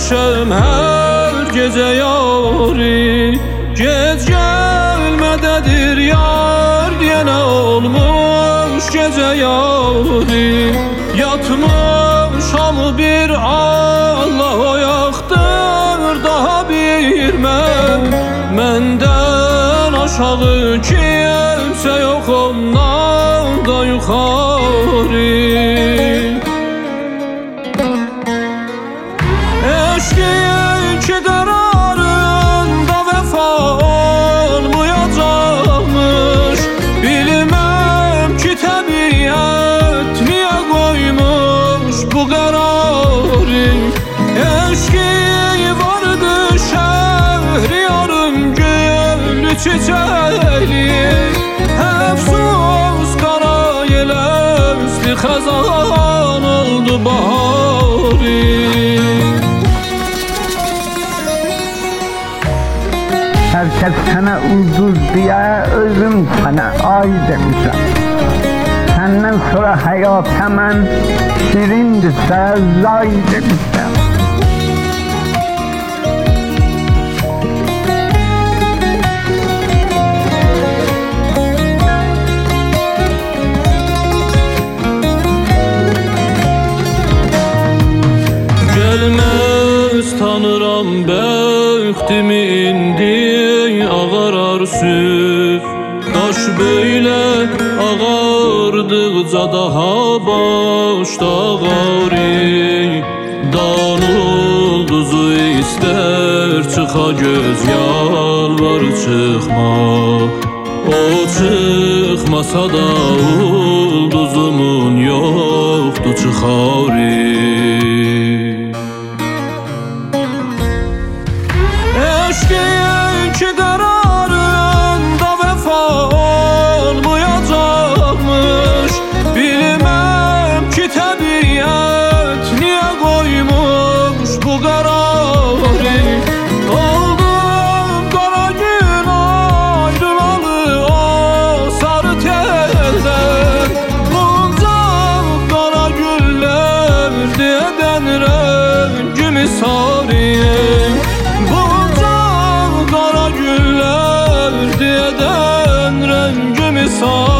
düşem her gece yari. Gec gelmededir yar diyene olmuş gece yari. Yatmış hamı bir Allah oyaqdır daha bir menden aşağı kimse yok ondan da yukarı. Eşkin ki kararında vefa olmayacakmış. Bilmem ki təbiət niye koymuş bu kararı. Eşkin vardı şehriyarın gülü çiçeği. Efsus kara yelesli xəzan oldu baharı. Herkes sana ucuz diye özüm sana ay demişim. Senden sonra hayat hemen şirindirse zay demişim. Gelmez tanıram bəxtimi indi ağarar süz. Daş böyle ağardıqca daha başda ağarı. Dan ulduzu ister çıxa göz yalvar çıxma. O çıxmasa da ulduzumun yoxdur çıxarı. Eşkin ki kararında vefa olmayacakmış. Bilmem ki təbiət niye koymuş bu kararı. Oldum kara gün ayrılalı o sarı telden. Bunca kara güller diyeden rengimi sarıyım. Diyeden rengimi sar.